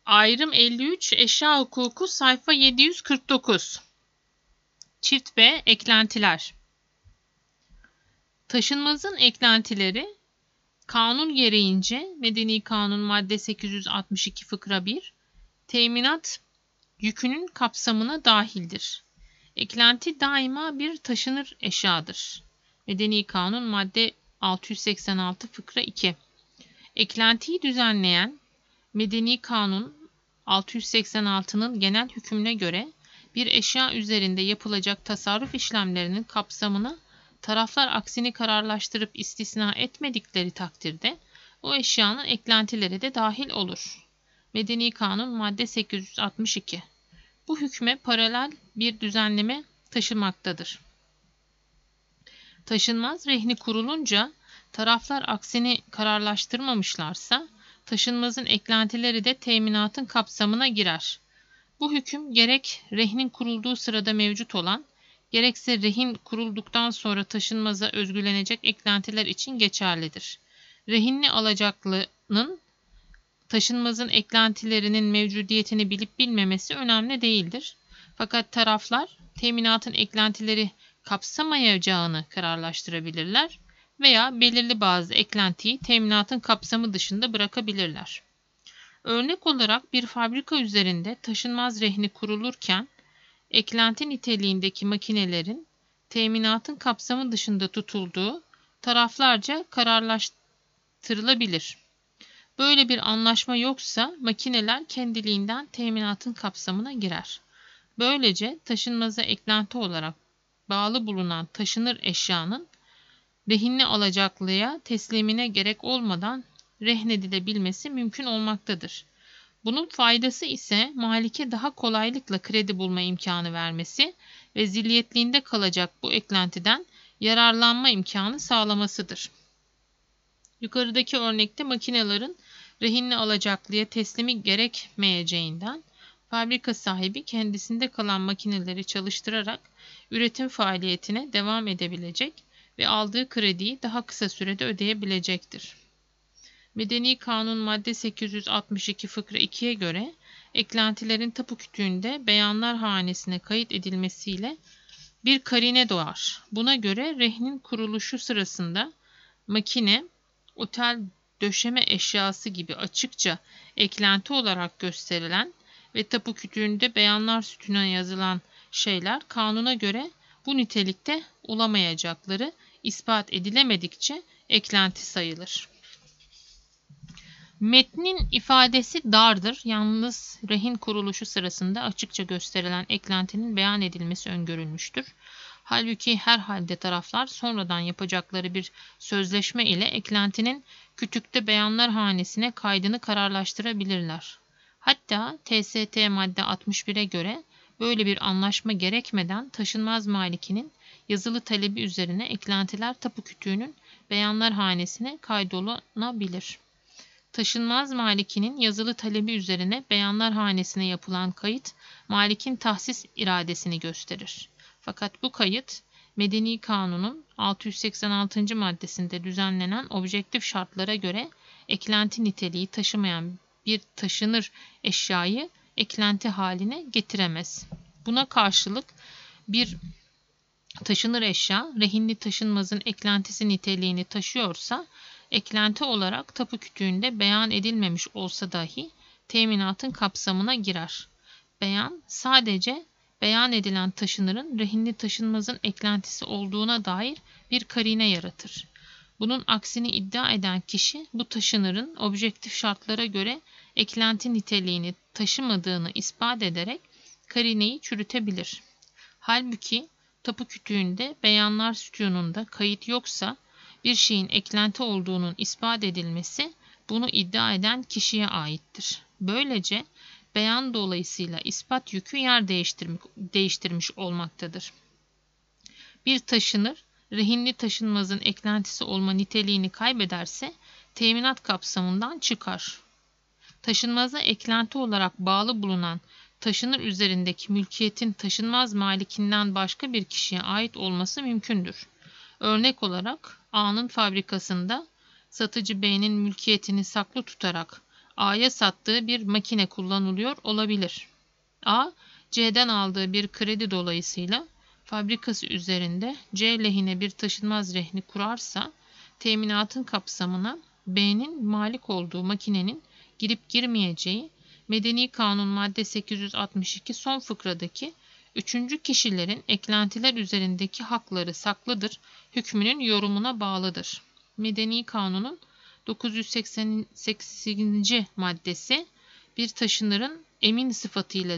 Ayrım 53 Eşya hukuku sayfa 749. Çift B eklentiler. Taşınmazın eklentileri kanun gereğince Medeni Kanun madde 862 fıkra 1 teminat yükünün kapsamına dahildir. Eklenti daima bir taşınır eşyadır. Medeni Kanun madde 686 fıkra 2. Eklentiyi düzenleyen Medeni Kanun 686'nın genel hükmüne göre bir eşya üzerinde yapılacak tasarruf işlemlerinin kapsamını taraflar aksini kararlaştırıp istisna etmedikleri takdirde o eşyanın eklentileri de dahil olur. Medeni Kanun madde 862. Bu hükme paralel bir düzenleme taşımaktadır. Taşınmaz rehni kurulunca taraflar aksini kararlaştırmamışlarsa taşınmazın eklentileri de teminatın kapsamına girer. Bu hüküm gerek rehnin kurulduğu sırada mevcut olan, gerekse rehin kurulduktan sonra taşınmaza özgülenecek eklentiler için geçerlidir. Rehinli alacaklının taşınmazın eklentilerinin mevcudiyetini bilip bilmemesi önemli değildir. Fakat taraflar teminatın eklentileri kapsamayacağını kararlaştırabilirler veya belirli bazı eklentiyi teminatın kapsamı dışında bırakabilirler. Örnek olarak bir fabrika üzerinde taşınmaz rehni kurulurken eklenti niteliğindeki makinelerin teminatın kapsamı dışında tutulduğu taraflarca kararlaştırılabilir. Böyle bir anlaşma yoksa makineler kendiliğinden teminatın kapsamına girer. Böylece taşınmaza eklenti olarak bağlı bulunan taşınır eşyanın rehinli alacaklıya teslimine gerek olmadan rehnedilebilmesi mümkün olmaktadır. Bunun faydası ise malike daha kolaylıkla kredi bulma imkanı vermesi ve zilyetliğinde kalacak bu eklentiden yararlanma imkanı sağlamasıdır. Yukarıdaki örnekte makinelerin rehinli alacaklıya teslimi gerekmeyeceğinden fabrika sahibi kendisinde kalan makineleri çalıştırarak üretim faaliyetine devam edebilecek ve aldığı krediyi daha kısa sürede ödeyebilecektir. Medeni Kanun madde 862 fıkra 2'ye göre eklentilerin tapu kütüğünde beyanlar hanesine kayıt edilmesiyle bir karine doğar. Buna göre rehnin kuruluşu sırasında makine, otel döşeme eşyası gibi açıkça eklenti olarak gösterilen ve tapu kütüğünde beyanlar sütununa yazılan şeyler kanuna göre bu nitelikte olamayacakları ispat edilemedikçe eklenti sayılır. Metnin ifadesi dardır. Yalnız rehin kuruluşu sırasında açıkça gösterilen eklentinin beyan edilmesi öngörülmüştür. Halbuki herhalde taraflar sonradan yapacakları bir sözleşme ile eklentinin kütükte beyanlar hanesine kaydını kararlaştırabilirler. Hatta TST madde 61'e göre böyle bir anlaşma gerekmeden taşınmaz malikinin yazılı talebi üzerine eklentiler tapu kütüğünün beyanlar hanesine kaydolunabilir. Taşınmaz malikinin yazılı talebi üzerine beyanlar hanesine yapılan kayıt, malikin tahsis iradesini gösterir. Fakat bu kayıt, Medeni Kanun'un 686. maddesinde düzenlenen objektif şartlara göre eklenti niteliği taşımayan bir taşınır eşyayı eklenti haline getiremez. Buna karşılık bir taşınır eşya, rehinli taşınmazın eklentisi niteliğini taşıyorsa, eklenti olarak tapu kütüğünde beyan edilmemiş olsa dahi teminatın kapsamına girer. Beyan sadece beyan edilen taşınırın rehinli taşınmazın eklentisi olduğuna dair bir karine yaratır. Bunun aksini iddia eden kişi bu taşınırın objektif şartlara göre eklenti niteliğini taşımadığını ispat ederek karineyi çürütebilir. Halbuki tapu kütüğünde beyanlar sütununda kayıt yoksa bir şeyin eklenti olduğunun ispat edilmesi bunu iddia eden kişiye aittir. Böylece beyan dolayısıyla ispat yükü yer değiştirmiş olmaktadır. Bir taşınır, rehinli taşınmazın eklentisi olma niteliğini kaybederse teminat kapsamından çıkar. Taşınmaza eklenti olarak bağlı bulunan taşınır üzerindeki mülkiyetin taşınmaz malikinden başka bir kişiye ait olması mümkündür. Örnek olarak A'nın fabrikasında satıcı B'nin mülkiyetini saklı tutarak A'ya sattığı bir makine kullanılıyor olabilir. A, C'den aldığı bir kredi dolayısıyla fabrikası üzerinde C lehine bir taşınmaz rehni kurarsa teminatın kapsamına B'nin malik olduğu makinenin girip girmeyeceği Medeni Kanun madde 862 son fıkradaki üçüncü kişilerin eklentiler üzerindeki hakları saklıdır hükmünün yorumuna bağlıdır. Medeni Kanun'un 988. maddesi bir taşınırın emin sıfatıyla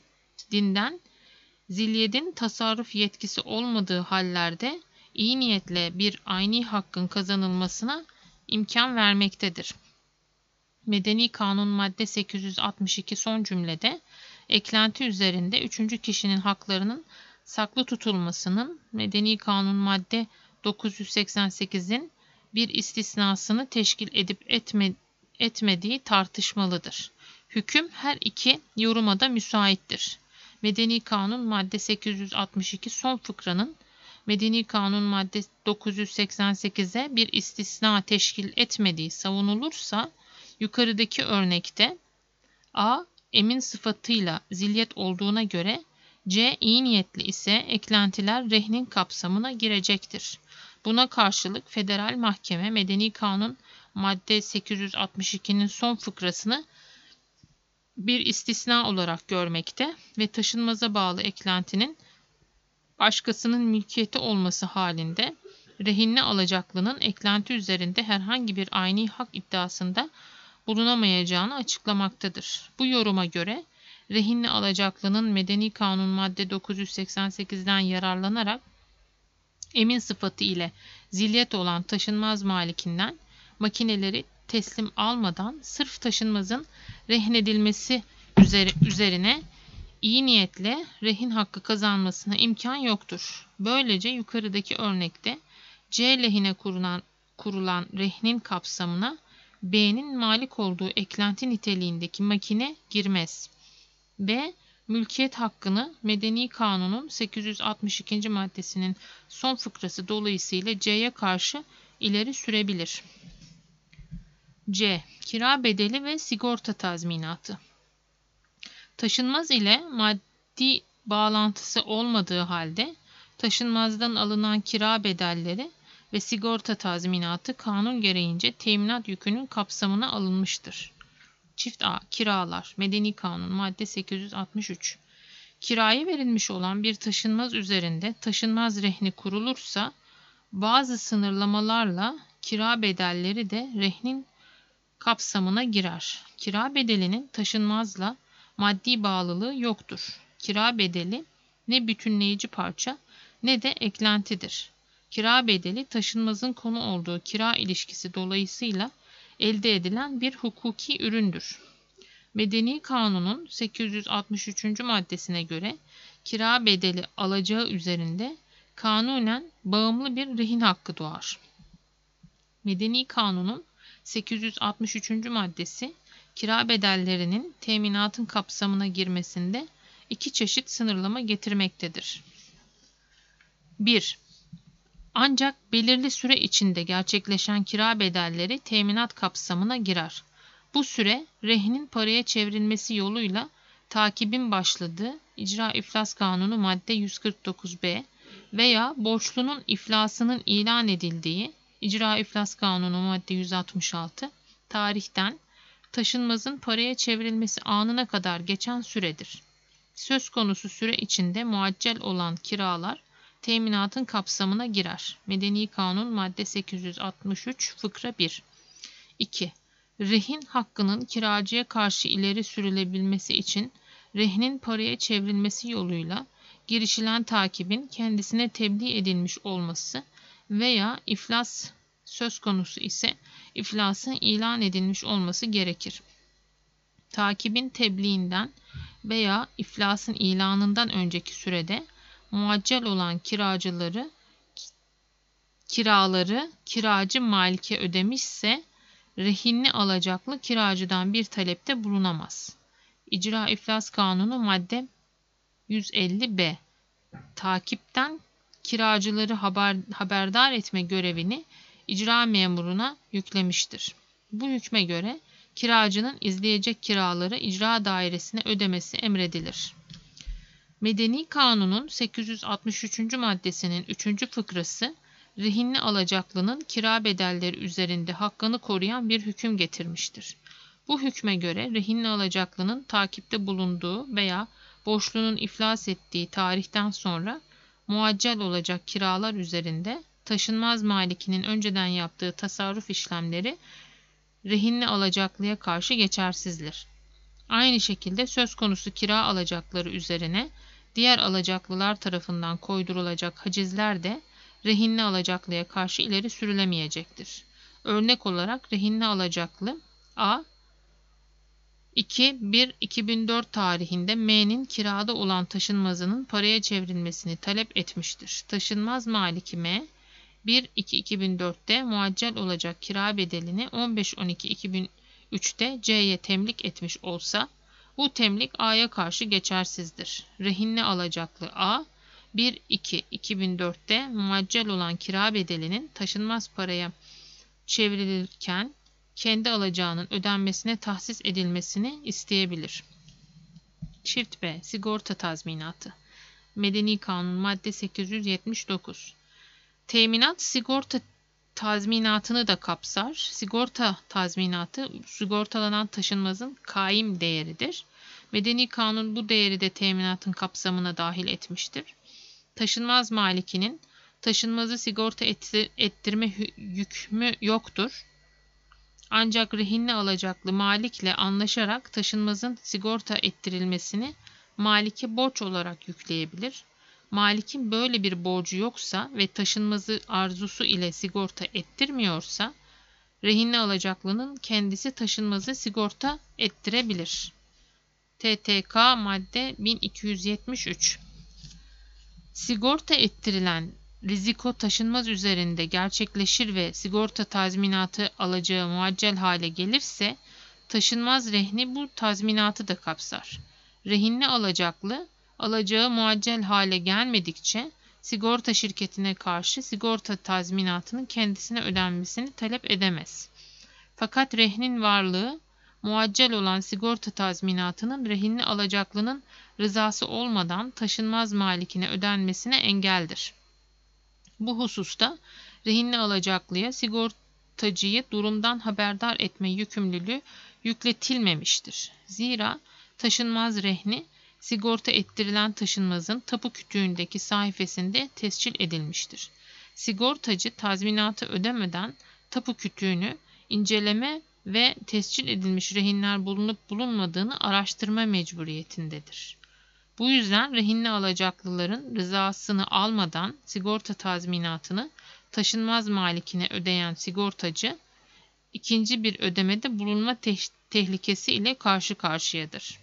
zilyedin tasarruf yetkisi olmadığı hallerde iyi niyetle bir ayni hakkın kazanılmasına imkan vermektedir. Medeni Kanun madde 862 son cümlede eklenti üzerinde üçüncü kişinin haklarının saklı tutulmasının Medeni Kanun madde 988'in bir istisnasını teşkil edip etmediği tartışmalıdır. Hüküm her iki yoruma da müsaittir. Medeni Kanun madde 862 son fıkranın Medeni Kanun madde 988'e bir istisna teşkil etmediği savunulursa yukarıdaki örnekte A emin sıfatıyla zilyet olduğuna göre C iyi niyetli ise eklentiler rehnin kapsamına girecektir. Buna karşılık Federal Mahkeme Medeni Kanun madde 862'nin son fıkrasını bir istisna olarak görmekte ve taşınmaza bağlı eklentinin başkasının mülkiyeti olması halinde rehinli alacaklının eklenti üzerinde herhangi bir ayni hak iddiasında bulunamayacağını açıklamaktadır. Bu yoruma göre rehinli alacaklının Medeni Kanun madde 988'den yararlanarak emin sıfatı ile zilyet olan taşınmaz malikinden makineleri teslim almadan sırf taşınmazın rehinedilmesi üzerine iyi niyetle rehin hakkı kazanmasına imkan yoktur. Böylece yukarıdaki örnekte C lehine kurulan rehnin kapsamına B'nin malik olduğu eklenti niteliğindeki makine girmez. B, mülkiyet hakkını Medeni Kanun'un 862. maddesinin son fıkrası dolayısıyla C'ye karşı ileri sürebilir. C. Kira bedeli ve sigorta tazminatı. Taşınmaz ile maddi bağlantısı olmadığı halde taşınmazdan alınan kira bedelleri ve sigorta tazminatı kanun gereğince teminat yükünün kapsamına alınmıştır. Çift A. Kiralar. Medeni Kanun madde 863. Kiraya verilmiş olan bir taşınmaz üzerinde taşınmaz rehni kurulursa bazı sınırlamalarla kira bedelleri de rehnin kapsamına girer. Kira bedelinin taşınmazla maddi bağlılığı yoktur. Kira bedeli ne bütünleyici parça ne de eklentidir. Kira bedeli taşınmazın konu olduğu kira ilişkisi dolayısıyla elde edilen bir hukuki üründür. Medeni Kanun'un 863. maddesine göre kira bedeli alacağı üzerinde kanunen bağımlı bir rehin hakkı doğar. Medeni Kanun'un 863. maddesi kira bedellerinin teminatın kapsamına girmesinde iki çeşit sınırlama getirmektedir. 1. Ancak belirli süre içinde gerçekleşen kira bedelleri teminat kapsamına girer. Bu süre rehnin paraya çevrilmesi yoluyla takibin başladığı İcra İflas Kanunu madde 149b veya borçlunun iflasının ilan edildiği İcra İflas Kanunu madde 166 tarihten taşınmazın paraya çevrilmesi anına kadar geçen süredir. Söz konusu süre içinde muaccel olan kiralar teminatın kapsamına girer. Medeni Kanun madde 863 fıkra 1. 2. Rehin hakkının kiracıya karşı ileri sürülebilmesi için rehnin paraya çevrilmesi yoluyla girişilen takibin kendisine tebliğ edilmiş olması veya iflas söz konusu ise iflasın ilan edilmiş olması gerekir. Takibin tebliğinden veya iflasın ilanından önceki sürede muaccel olan kiraları kiracı malike ödemişse rehinli alacaklı kiracıdan bir talepte bulunamaz. İcra İflas Kanunu madde 150b takipten kiracıları haberdar etme görevini icra memuruna yüklemiştir. Bu hükme göre kiracının izleyecek kiraları icra dairesine ödemesi emredilir. Medeni Kanun'un 863. maddesinin 3. fıkrası, rehinli alacaklının kira bedelleri üzerinde hakkını koruyan bir hüküm getirmiştir. Bu hükme göre rehinli alacaklının takipte bulunduğu veya borçlunun iflas ettiği tarihten sonra muaccel olacak kiralar üzerinde taşınmaz malikinin önceden yaptığı tasarruf işlemleri rehinli alacaklıya karşı geçersizdir. Aynı şekilde söz konusu kira alacakları üzerine diğer alacaklılar tarafından koydurulacak hacizler de rehinli alacaklıya karşı ileri sürülemeyecektir. Örnek olarak rehinli alacaklı A. 2.1.2004 tarihinde M'nin kirada olan taşınmazının paraya çevrilmesini talep etmiştir. Taşınmaz maliki M, 1.2.2004'te muaccel olacak kira bedelini 15.12.2003'te C'ye temlik etmiş olsa, bu temlik A'ya karşı geçersizdir. Rehinli alacaklı A, 1.2.2004'te muaccel olan kira bedelinin taşınmaz paraya çevrilirken kendi alacağının ödenmesine tahsis edilmesini isteyebilir. Çift B. Sigorta tazminatı. Medeni Kanun madde 879. Teminat sigorta tazminatını da kapsar. Sigorta tazminatı sigortalanan taşınmazın kaim değeridir. Medeni Kanun bu değeri de teminatın kapsamına dahil etmiştir. Taşınmaz malikinin taşınmazı sigorta ettirme hükmü yoktur. Ancak rehinli alacaklı malikle anlaşarak taşınmazın sigorta ettirilmesini malike borç olarak yükleyebilir. Malikin böyle bir borcu yoksa ve taşınmazı arzusu ile sigorta ettirmiyorsa, rehinli alacaklının kendisi taşınmazı sigorta ettirebilir. TTK madde 1273. Sigorta ettirilen riziko taşınmaz üzerinde gerçekleşir ve sigorta tazminatı alacağı muaccel hale gelirse, taşınmaz rehni bu tazminatı da kapsar. Rehinli alacaklı, alacağı muaccel hale gelmedikçe sigorta şirketine karşı sigorta tazminatının kendisine ödenmesini talep edemez. Fakat rehnin varlığı, muaccel olan sigorta tazminatının rehinli alacaklının rızası olmadan taşınmaz malikine ödenmesine engeldir. Bu hususta rehinli alacaklıya sigortacıyı durumdan haberdar etme yükümlülüğü yükletilmemiştir. Zira taşınmaz rehni sigorta ettirilen taşınmazın tapu kütüğündeki sayfasında tescil edilmiştir. Sigortacı tazminatı ödemeden tapu kütüğünü inceleme ve tescil edilmiş rehinler bulunup bulunmadığını araştırma mecburiyetindedir. Bu yüzden rehinli alacaklıların rızasını almadan sigorta tazminatını taşınmaz malikine ödeyen sigortacı, ikinci bir ödemede bulunma tehlikesi ile karşı karşıyadır.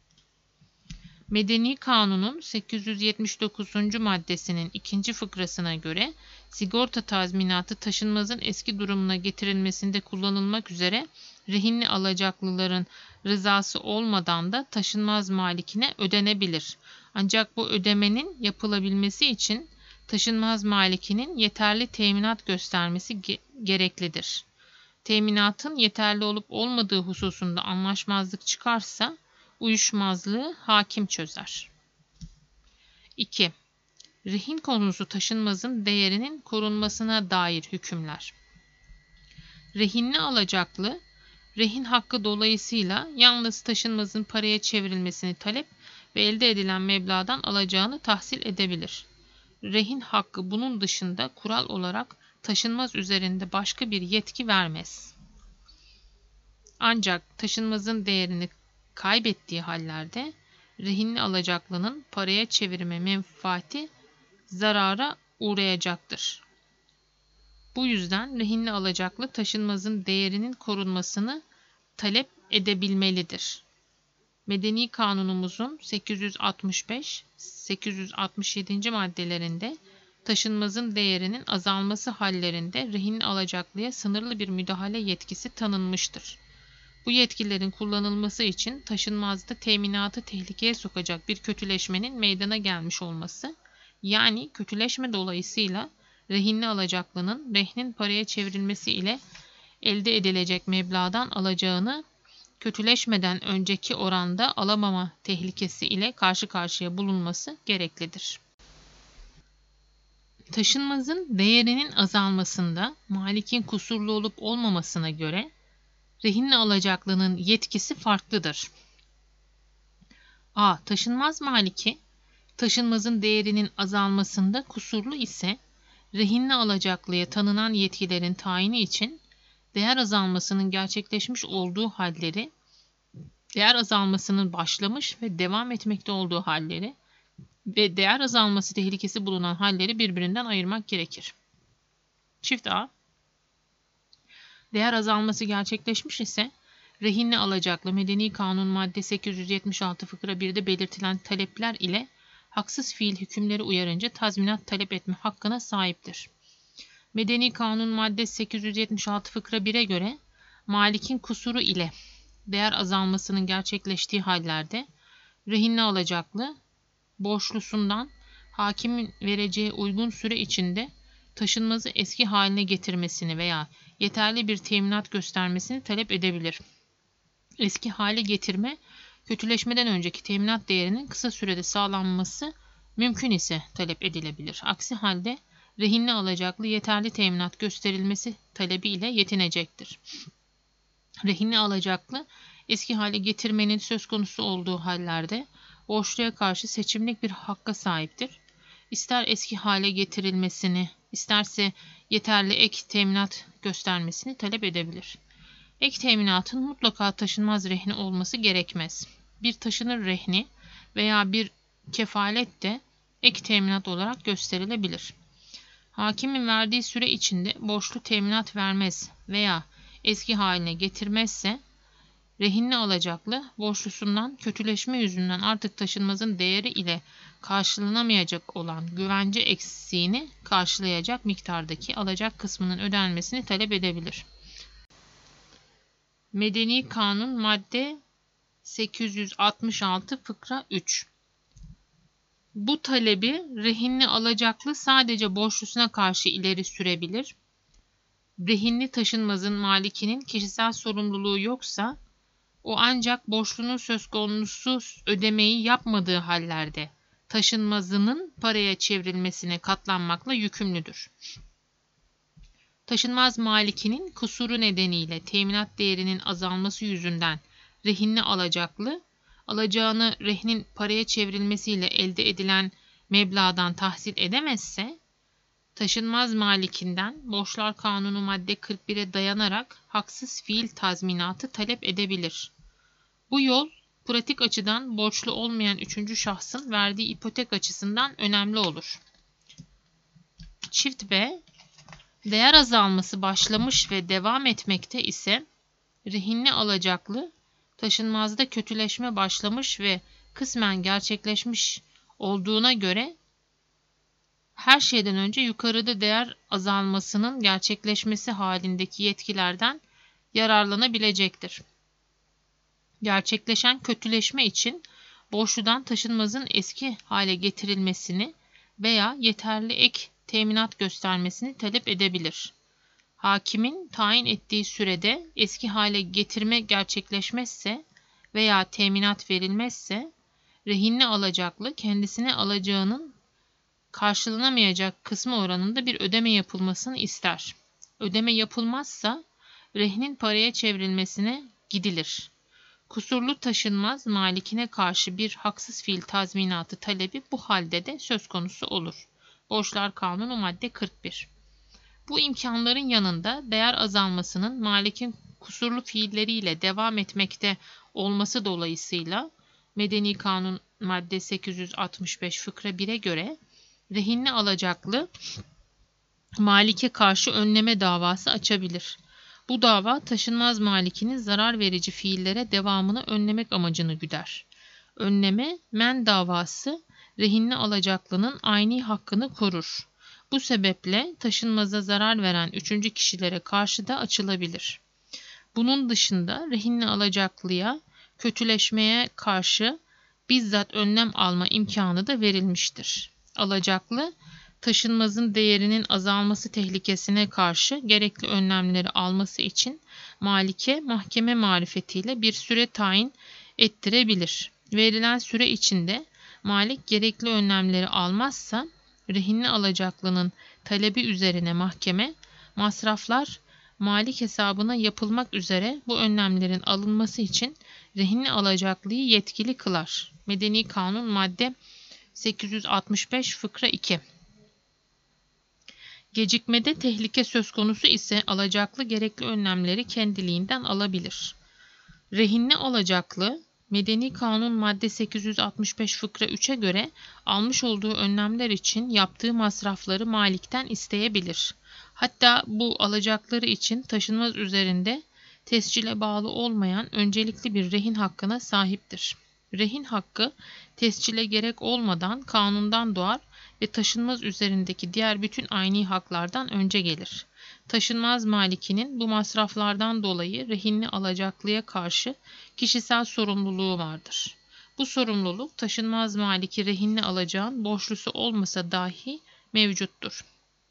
Medeni Kanun'un 879. maddesinin 2. fıkrasına göre sigorta tazminatı taşınmazın eski durumuna getirilmesinde kullanılmak üzere rehinli alacaklıların rızası olmadan da taşınmaz malikine ödenebilir. Ancak bu ödemenin yapılabilmesi için taşınmaz malikinin yeterli teminat göstermesi gereklidir. Teminatın yeterli olup olmadığı hususunda anlaşmazlık çıkarsa, uyuşmazlığı hakim çözer. 2. Rehin konusu taşınmazın değerinin korunmasına dair hükümler. Rehinli alacaklı, rehin hakkı dolayısıyla yalnız taşınmazın paraya çevrilmesini talep ve elde edilen meblağdan alacağını tahsil edebilir. Rehin hakkı bunun dışında kural olarak taşınmaz üzerinde başka bir yetki vermez. Ancak taşınmazın değerini kaybettiği hallerde rehinli alacaklının paraya çevirme menfaati zarara uğrayacaktır. Bu yüzden rehinli alacaklı taşınmazın değerinin korunmasını talep edebilmelidir. Medeni Kanunumuzun 865-867. maddelerinde taşınmazın değerinin azalması hallerinde rehinli alacaklıya sınırlı bir müdahale yetkisi tanınmıştır. Bu yetkilerin kullanılması için taşınmazda teminatı tehlikeye sokacak bir kötüleşmenin meydana gelmiş olması, yani kötüleşme dolayısıyla rehinli alacaklının rehnin paraya çevrilmesi ile elde edilecek meblağdan alacağını kötüleşmeden önceki oranda alamama tehlikesi ile karşı karşıya bulunması gereklidir. Taşınmazın değerinin azalmasında malikin kusurlu olup olmamasına göre rehinli alacaklının yetkisi farklıdır. A. Taşınmaz maliki, taşınmazın değerinin azalmasında kusurlu ise rehinli alacaklıya tanınan yetkilerin tayini için değer azalmasının gerçekleşmiş olduğu halleri, değer azalmasının başlamış ve devam etmekte olduğu halleri ve değer azalması tehlikesi bulunan halleri birbirinden ayırmak gerekir. Çift A. Değer azalması gerçekleşmiş ise rehinli alacaklı Medeni Kanun madde 876 fıkra 1'de belirtilen talepler ile haksız fiil hükümleri uyarınca tazminat talep etme hakkına sahiptir. Medeni Kanun madde 876 fıkra 1'e göre malikin kusuru ile değer azalmasının gerçekleştiği hallerde rehinli alacaklı borçlusundan hakimin vereceği uygun süre içinde taşınmazı eski haline getirmesini veya yeterli bir teminat göstermesini talep edebilir. Eski hale getirme, kötüleşmeden önceki teminat değerinin kısa sürede sağlanması mümkün ise talep edilebilir. Aksi halde rehinli alacaklı yeterli teminat gösterilmesi talebi ile yetinecektir. Rehinli alacaklı eski hale getirmenin söz konusu olduğu hallerde borçluya karşı seçimlik bir hakka sahiptir. İster eski hale getirilmesini, isterse yeterli ek teminat göstermesini talep edebilir. Ek teminatın mutlaka taşınmaz rehni olması gerekmez. Bir taşınır rehni veya bir kefalet de ek teminat olarak gösterilebilir. Hakimin verdiği süre içinde borçlu teminat vermez veya eski haline getirmezse, rehinli alacaklı borçlusundan kötüleşme yüzünden artık taşınmazın değeri ile karşılanamayacak olan güvence eksiğini karşılayacak miktardaki alacak kısmının ödenmesini talep edebilir. Medeni Kanun madde 866 fıkra 3. Bu talebi rehinli alacaklı sadece borçlusuna karşı ileri sürebilir. Rehinli taşınmazın malikinin kişisel sorumluluğu yoksa, o ancak borçlunun söz konusu ödemeyi yapmadığı hallerde taşınmazının paraya çevrilmesine katlanmakla yükümlüdür. Taşınmaz malikinin kusuru nedeniyle teminat değerinin azalması yüzünden rehinli alacaklı, alacağını rehnin paraya çevrilmesiyle elde edilen meblağdan tahsil edemezse, taşınmaz malikinden Borçlar Kanunu madde 41'e dayanarak haksız fiil tazminatı talep edebilir. Bu yol, pratik açıdan borçlu olmayan üçüncü şahsın verdiği ipotek açısından önemli olur. Çift B. Değer azalması başlamış ve devam etmekte ise rehinli alacaklı, taşınmazda kötüleşme başlamış ve kısmen gerçekleşmiş olduğuna göre her şeyden önce yukarıda değer azalmasının gerçekleşmesi halindeki yetkilerden yararlanabilecektir. Gerçekleşen kötüleşme için borçludan taşınmazın eski hale getirilmesini veya yeterli ek teminat göstermesini talep edebilir. Hakimin tayin ettiği sürede eski hale getirme gerçekleşmezse veya teminat verilmezse, rehinli alacaklı kendisine alacağının karşılanamayacak kısmı oranında bir ödeme yapılmasını ister. Ödeme yapılmazsa rehnin paraya çevrilmesine gidilir. Kusurlu taşınmaz malikine karşı bir haksız fiil tazminatı talebi bu halde de söz konusu olur. Borçlar Kanunu madde 41. Bu imkanların yanında değer azalmasının malikin kusurlu fiilleriyle devam etmekte olması dolayısıyla Medeni Kanun madde 865 fıkra 1'e göre rehinli alacaklı malike karşı önleme davası açabilir. Bu dava taşınmaz malikinin zarar verici fiillere devamını önlemek amacını güder. Önleme, men davası rehinli alacaklının ayni hakkını korur. Bu sebeple taşınmaza zarar veren üçüncü kişilere karşı da açılabilir. Bunun dışında rehinli alacaklıya kötüleşmeye karşı bizzat önlem alma imkanı da verilmiştir. Alacaklı, taşınmazın değerinin azalması tehlikesine karşı gerekli önlemleri alması için malike mahkeme marifetiyle bir süre tayin ettirebilir. Verilen süre içinde malik gerekli önlemleri almazsa rehinli alacaklının talebi üzerine mahkeme masraflar malik hesabına yapılmak üzere bu önlemlerin alınması için rehinli alacaklıyı yetkili kılar. Medeni Kanun madde 865 fıkra 2. Gecikmede tehlike söz konusu ise alacaklı gerekli önlemleri kendiliğinden alabilir. Rehinli alacaklı, Medeni Kanun madde 865 fıkra 3'e göre almış olduğu önlemler için yaptığı masrafları malikten isteyebilir. Hatta bu alacakları için taşınmaz üzerinde tescile bağlı olmayan öncelikli bir rehin hakkına sahiptir. Rehin hakkı tescile gerek olmadan kanundan doğar ve taşınmaz üzerindeki diğer bütün ayni haklardan önce gelir. Taşınmaz malikinin bu masraflardan dolayı rehinli alacaklıya karşı kişisel sorumluluğu vardır. Bu sorumluluk taşınmaz maliki rehinli alacağın borçlusu olmasa dahi mevcuttur.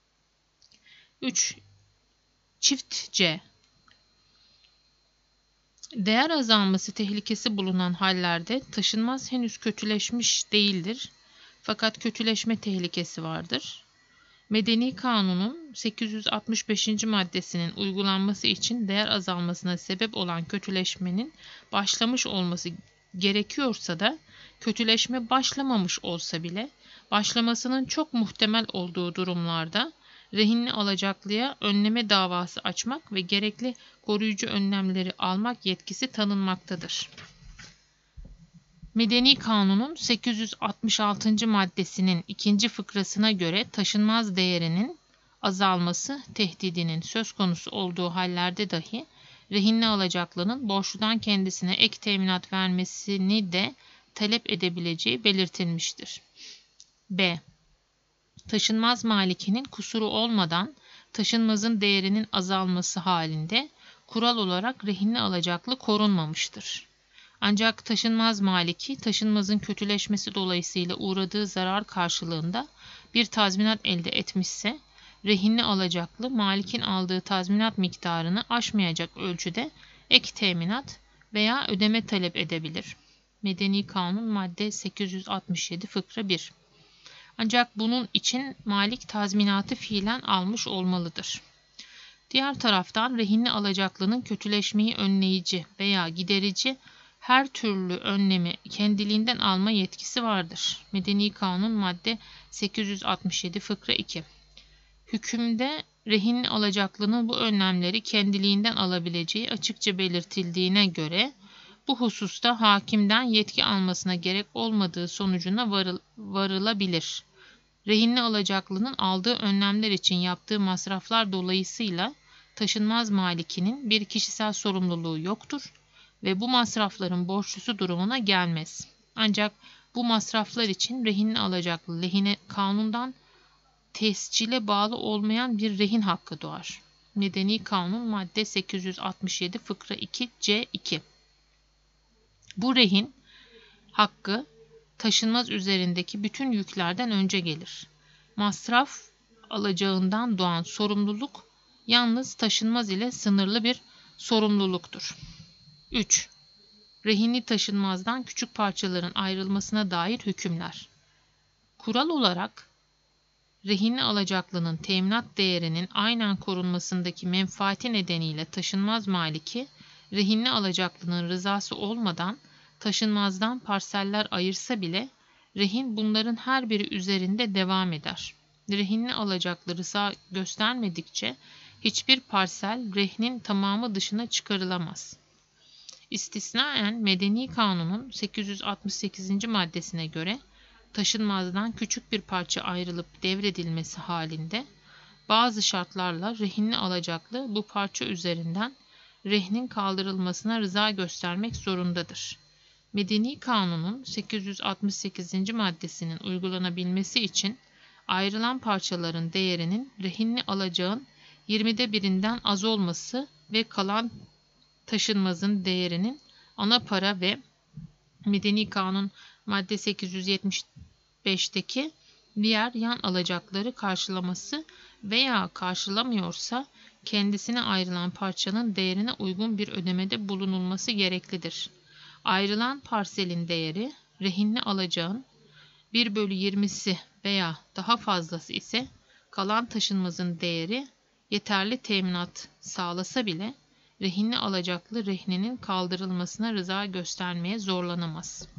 3. Çift C. Değer azalması tehlikesi bulunan hallerde taşınmaz henüz kötüleşmiş değildir. Fakat kötüleşme tehlikesi vardır. Medeni Kanun'un 865. maddesinin uygulanması için değer azalmasına sebep olan kötüleşmenin başlamış olması gerekiyorsa da kötüleşme başlamamış olsa bile başlamasının çok muhtemel olduğu durumlarda rehinli alacaklıya önleme davası açmak ve gerekli koruyucu önlemleri almak yetkisi tanınmaktadır. Medeni Kanun'un 866. maddesinin 2. fıkrasına göre taşınmaz değerinin azalması tehdidinin söz konusu olduğu hallerde dahi rehinli alacaklının borçludan kendisine ek teminat vermesini de talep edebileceği belirtilmiştir. B. Taşınmaz malikinin kusuru olmadan taşınmazın değerinin azalması halinde kural olarak rehinli alacaklı korunmamıştır. Ancak taşınmaz maliki taşınmazın kötüleşmesi dolayısıyla uğradığı zarar karşılığında bir tazminat elde etmişse, rehinli alacaklı malikin aldığı tazminat miktarını aşmayacak ölçüde ek teminat veya ödeme talep edebilir. Medeni Kanun madde 867 fıkra 1. Ancak bunun için malik tazminatı fiilen almış olmalıdır. Diğer taraftan rehinli alacaklının kötüleşmeyi önleyici veya giderici her türlü önlemi kendiliğinden alma yetkisi vardır. Medeni Kanun madde 867 fıkra 2. Hükümde rehinli alacaklının bu önlemleri kendiliğinden alabileceği açıkça belirtildiğine göre bu hususta hakimden yetki almasına gerek olmadığı sonucuna varılabilir. Rehinli alacaklının aldığı önlemler için yaptığı masraflar dolayısıyla taşınmaz malikinin bir kişisel sorumluluğu yoktur ve bu masrafların borçlusu durumuna gelmez. Ancak bu masraflar için rehinli alacaklı lehine kanundan tescile bağlı olmayan bir rehin hakkı doğar. Medeni Kanun madde 867 fıkra 2 C2. Bu rehin hakkı taşınmaz üzerindeki bütün yüklerden önce gelir. Masraf alacağından doğan sorumluluk yalnız taşınmaz ile sınırlı bir sorumluluktur. 3. Rehinli taşınmazdan küçük parçaların ayrılmasına dair hükümler. Kural olarak rehinli alacaklının teminat değerinin aynen korunmasındaki menfaati nedeniyle taşınmaz maliki, rehinli alacaklının rızası olmadan taşınmazdan parseller ayırsa bile rehin bunların her biri üzerinde devam eder. Rehinli alacaklı rıza göstermedikçe hiçbir parsel rehnin tamamı dışına çıkarılamaz. İstisnaen Medeni Kanun'un 868. maddesine göre taşınmazdan küçük bir parça ayrılıp devredilmesi halinde bazı şartlarla rehinli alacaklı bu parça üzerinden rehnin kaldırılmasına rıza göstermek zorundadır. Medeni Kanun'un 868. maddesinin uygulanabilmesi için ayrılan parçaların değerinin rehinli alacağın 20'de birinden az olması ve kalan taşınmazın değerinin ana para ve Medeni Kanun madde 875'teki diğer yan alacakları karşılaması veya karşılamıyorsa kendisine ayrılan parçanın değerine uygun bir ödemede bulunulması gereklidir. Ayrılan parselin değeri rehinli alacağın 1/20'si veya daha fazlası ise kalan taşınmazın değeri yeterli teminat sağlasa bile rehinli alacaklı rehninin kaldırılmasına rıza göstermeye zorlanamaz.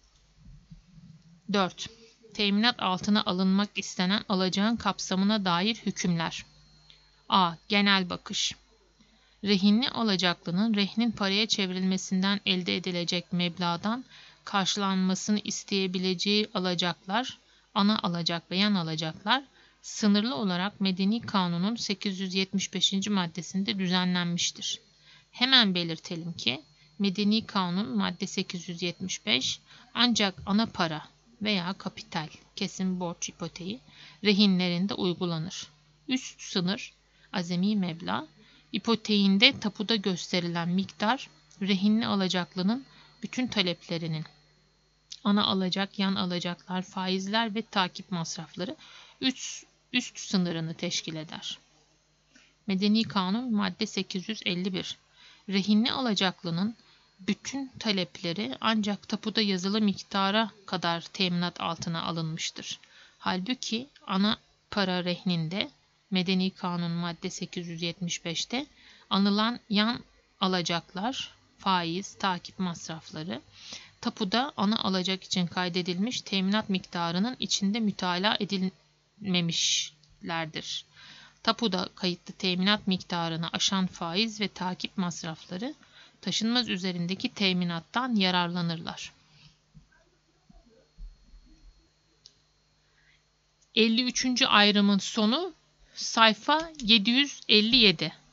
4. Teminat altına alınmak istenen alacağın kapsamına dair hükümler. A. Genel bakış. Rehinli alacaklının rehnin paraya çevrilmesinden elde edilecek meblağdan karşılanmasını isteyebileceği alacaklar, ana alacak ve yan alacaklar sınırlı olarak Medeni Kanun'un 875. maddesinde düzenlenmiştir. Hemen belirtelim ki Medeni Kanun madde 875 ancak ana para veya kapital, kesin borç ipoteği rehinlerinde uygulanır. Üst sınır azami meblağ, ipoteğinde tapuda gösterilen miktar rehinli alacaklının bütün taleplerinin ana alacak, yan alacaklar, faizler ve takip masrafları üst sınırını teşkil eder. Medeni Kanun madde 851 rehinli alacaklının bütün talepleri ancak tapuda yazılı miktara kadar teminat altına alınmıştır. Halbuki ana para rehninde Medeni Kanun madde 875'te anılan yan alacaklar, faiz, takip masrafları tapuda ana alacak için kaydedilmiş teminat miktarının içinde mütalaa edilmemişlerdir. Tapuda kayıtlı teminat miktarını aşan faiz ve takip masrafları taşınmaz üzerindeki teminattan yararlanırlar. 53. ayrımın sonu sayfa 757.